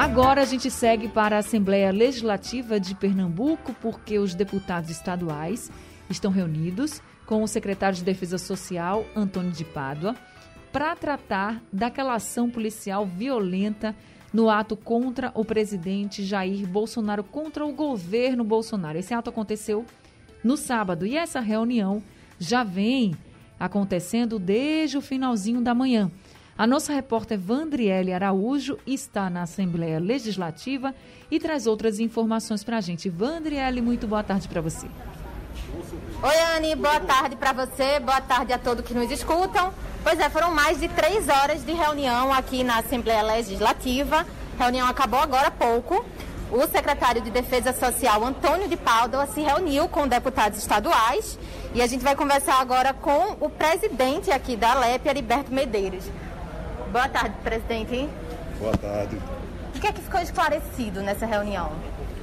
Agora a gente segue para a Assembleia Legislativa de Pernambuco, porque os deputados estaduais estão reunidos com o secretário de Defesa Social, Antônio de Pádua, para tratar daquela ação policial violenta no ato contra o presidente Jair Bolsonaro, contra o governo Bolsonaro. Esse ato aconteceu no sábado e essa reunião já vem acontecendo desde o finalzinho da manhã. A nossa repórter Vandriele Araújo está na Assembleia Legislativa e traz outras informações para a gente. Vandriele, muito boa tarde para você. Oi, Anne, boa tarde para você, boa tarde a todos que nos escutam. Pois é, foram mais de 3 horas de reunião aqui na Assembleia Legislativa. A reunião acabou agora há pouco. O secretário de Defesa Social, Antônio de Pádua, se reuniu com deputados estaduais e a gente vai conversar agora com o presidente aqui da Alep, Heriberto Medeiros. Boa tarde, presidente. Boa tarde. O que é que ficou esclarecido nessa reunião?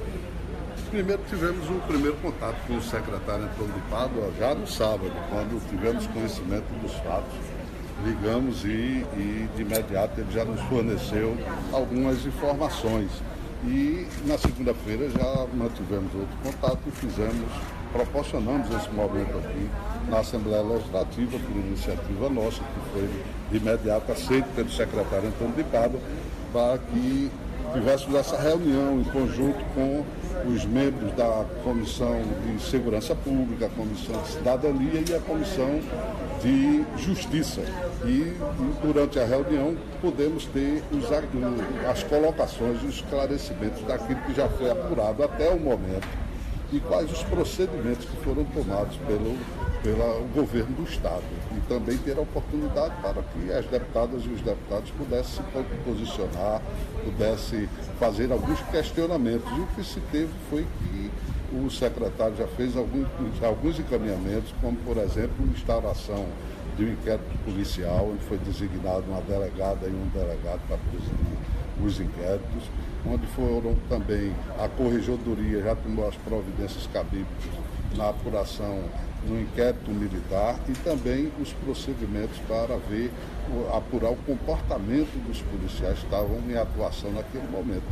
Primeiro tivemos um primeiro contato com o secretário Antônio de Pádua já no sábado, quando tivemos conhecimento dos fatos. Ligamos e de imediato ele já nos forneceu algumas informações. E na segunda-feira já mantivemos outro contato e proporcionamos esse momento aqui na Assembleia Legislativa por iniciativa nossa, que foi de imediato aceito pelo secretário Antônio de Pádua, para que tivéssemos essa reunião em conjunto com os membros da Comissão de Segurança Pública, a Comissão de Cidadania e a Comissão de Justiça. E durante a reunião podemos ter as colocações e os esclarecimentos daquilo que já foi apurado até o momento e quais os procedimentos que foram tomados pelo governo do Estado. E também ter a oportunidade para que as deputadas e os deputados pudessem se posicionar, pudessem fazer alguns questionamentos. E o que se teve foi que o secretário já fez alguns encaminhamentos, como, por exemplo, a instauração de um inquérito policial, onde foi designado uma delegada e um delegado para presidir os inquéritos, onde foram também, a Corregedoria já tomou as providências cabíveis na apuração no inquérito militar e também os procedimentos para apurar o comportamento dos policiais que estavam em atuação naquele momento.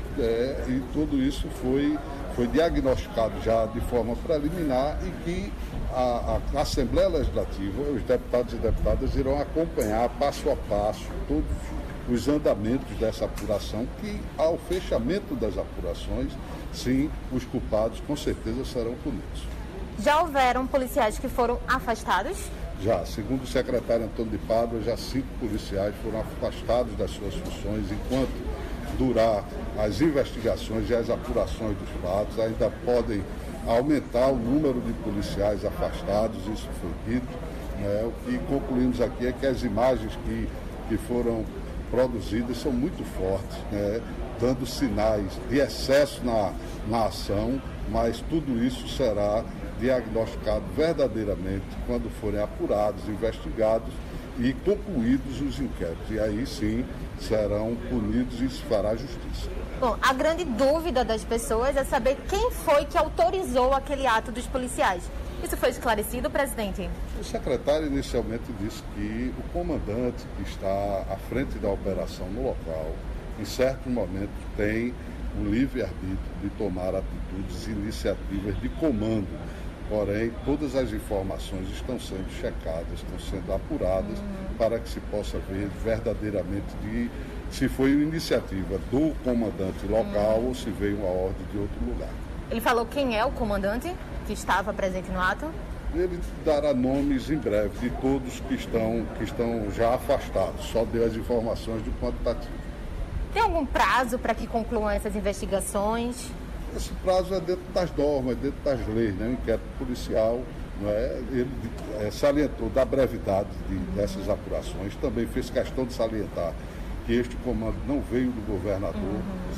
E tudo isso foi diagnosticado já de forma preliminar e que a Assembleia Legislativa, os deputados e deputadas irão acompanhar passo a passo todos os andamentos dessa apuração, que ao fechamento das apurações, sim, os culpados com certeza serão punidos. Já houveram policiais que foram afastados? Já, segundo o secretário Antônio de Pádua, já 5 policiais foram afastados das suas funções enquanto durar as investigações e as apurações dos fatos. Ainda podem aumentar o número de policiais afastados, isso foi dito. O que concluímos aqui é que as imagens que foram produzidas são muito fortes, dando sinais de excesso na ação, mas tudo isso será diagnosticado verdadeiramente quando forem apurados, investigados e concluídos os inquéritos. E aí sim serão punidos e se fará justiça. Bom, a grande dúvida das pessoas é saber quem foi que autorizou aquele ato dos policiais. Isso foi esclarecido, presidente? O secretário inicialmente disse que o comandante que está à frente da operação no local, em certo momento, tem o livre-arbítrio de tomar atitudes e iniciativas de comando. Porém, todas as informações estão sendo checadas, estão sendo apuradas para que se possa ver verdadeiramente se foi uma iniciativa do comandante local ou se veio uma ordem de outro lugar. Ele falou quem é o comandante que estava presente no ato? Ele dará nomes em breve de todos que estão já afastados, só deu as informações do quantitativo. Tem algum prazo para que concluam essas investigações? Esse prazo é dentro das normas, dentro das leis, o inquérito policial, ele salientou da brevidade dessas apurações, também fez questão de salientar que este comando não veio do governador,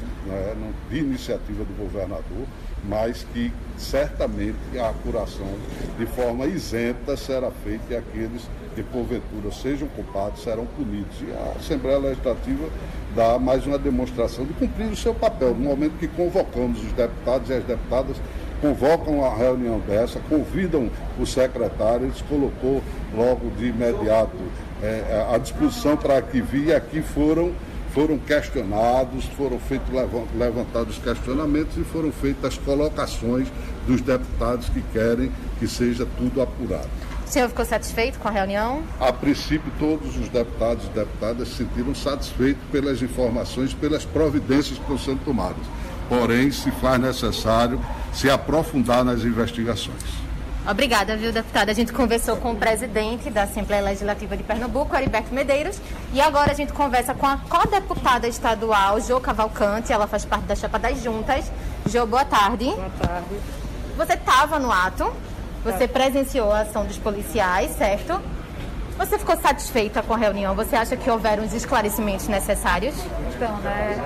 de iniciativa do governador, mas que certamente a apuração de forma isenta será feita e aqueles que porventura sejam culpados serão punidos. E a Assembleia Legislativa dá mais uma demonstração de cumprir o seu papel. No momento que convocamos os deputados e as deputadas, convocam a reunião dessa, convidam o secretário, ele se colocou logo de imediato à disposição para que via, aqui foram questionados, foram feitos levantados questionamentos e foram feitas as colocações dos deputados que querem que seja tudo apurado. O senhor ficou satisfeito com a reunião? A princípio, todos os deputados e deputadas se sentiram satisfeitos pelas informações, pelas providências que estão sendo tomadas. Porém, se faz necessário se aprofundar nas investigações. Obrigada, viu, deputada? A gente conversou com o presidente da Assembleia Legislativa de Pernambuco, Heriberto Medeiros, e agora a gente conversa com a co-deputada estadual, Jo Cavalcante. Ela faz parte da chapa das juntas. Jo, boa tarde. Boa tarde. Você estava no ato, você presenciou a ação dos policiais, certo? Você ficou satisfeita com a reunião? Você acha que houveram os esclarecimentos necessários? Então, né,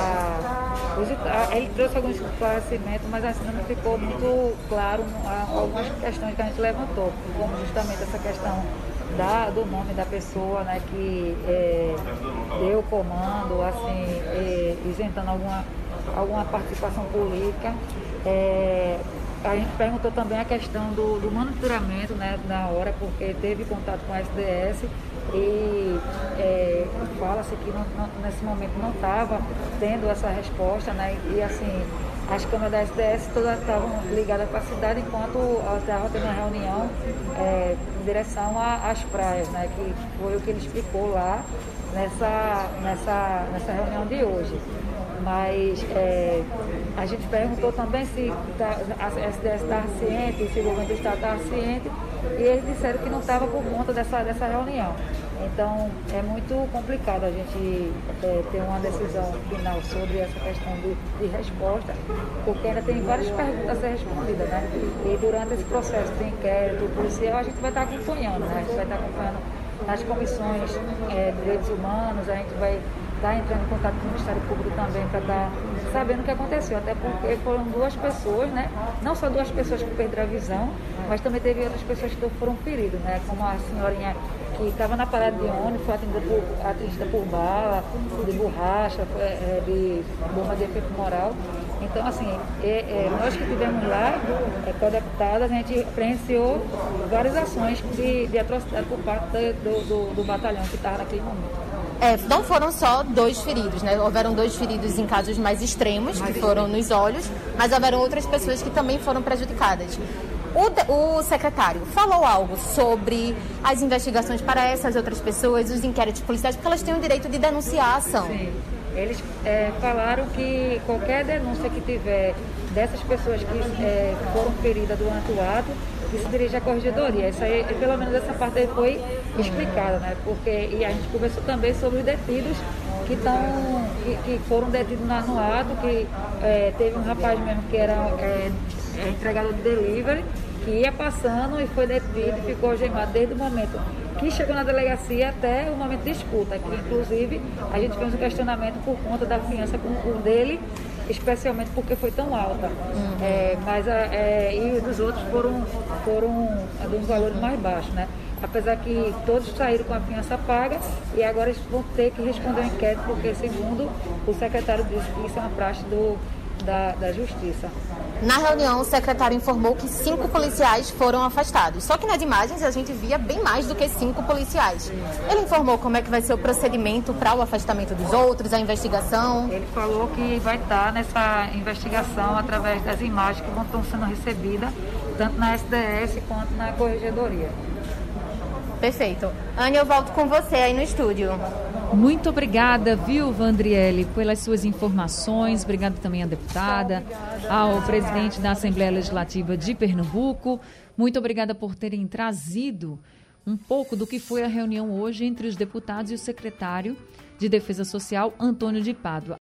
ele trouxe alguns esclarecimentos, mas assim não ficou muito claro algumas questões que a gente levantou, como justamente essa questão do nome da pessoa, né, que deu o comando, assim, isentando alguma participação política. A gente perguntou também a questão do monitoramento, né, na hora, porque teve contato com a SDS e fala-se que nesse momento não estava tendo essa resposta, né, e assim, as câmeras da SDS todas estavam ligadas para a cidade, enquanto estava tendo uma reunião em direção às praias, né, que foi o que ele explicou lá nessa reunião de hoje. Mas a gente perguntou também se a SDS estava ciente, se o governo do estado estava ciente, e eles disseram que não estava por conta dessa reunião. Então, é muito complicado a gente ter uma decisão final sobre essa questão de resposta, porque ainda tem várias perguntas a ser respondidas, né? E durante esse processo de inquérito policial, a gente vai estar acompanhando, né? A gente vai estar acompanhando nas comissões de direitos humanos, a gente vai estar entrando em contato com o Ministério Público também para estar sabendo o que aconteceu, até porque foram 2 pessoas, né? Não só 2 pessoas que perderam a visão, mas também teve outras pessoas que foram feridas, né? Como a senhorinha que estava na parada de ônibus, foi atingida por bala, de borracha, de bomba de efeito moral. Então, assim, nós que estivemos lá, com a deputada, a gente presenciou várias ações de atrocidade por parte do batalhão que estava naquele momento. Não foram só 2 feridos, né? Houveram 2 feridos em casos mais extremos, que foram nos olhos, mas houveram outras pessoas que também foram prejudicadas. O secretário falou algo sobre as investigações para essas outras pessoas, os inquéritos policiais, porque elas têm o direito de denunciar a ação. Sim. Eles falaram que qualquer denúncia que tiver dessas pessoas que foram feridas durante o ato, que se dirige à corregedoria. Isso aí, pelo menos essa parte aí foi explicada, né? E a gente conversou também sobre os detidos que foram detidos no ato, que teve um rapaz mesmo que era entregador de delivery, que ia passando e foi detido e ficou algemado desde o momento que chegou na delegacia até o momento de escuta, que inclusive a gente fez um questionamento por conta da fiança dele, especialmente porque foi tão alta. E os dos outros foram de um valor mais baixo, né? Apesar que todos saíram com a fiança paga e agora eles vão ter que responder ao inquérito, porque segundo o secretário disse que isso é uma praxe da Justiça. Na reunião, o secretário informou que 5 policiais foram afastados. Só que nas imagens a gente via bem mais do que 5 policiais. Ele informou como é que vai ser o procedimento para o afastamento dos outros, a investigação. Ele falou que vai estar nessa investigação através das imagens que estão sendo recebidas, tanto na SDS quanto na corregedoria. Perfeito. Anne, eu volto com você aí no estúdio. Muito obrigada, viu, Vandriele, pelas suas informações. Obrigada também à deputada, ao presidente da Assembleia Legislativa de Pernambuco. Muito obrigada por terem trazido um pouco do que foi a reunião hoje entre os deputados e o secretário de Defesa Social, Antônio de Pádua.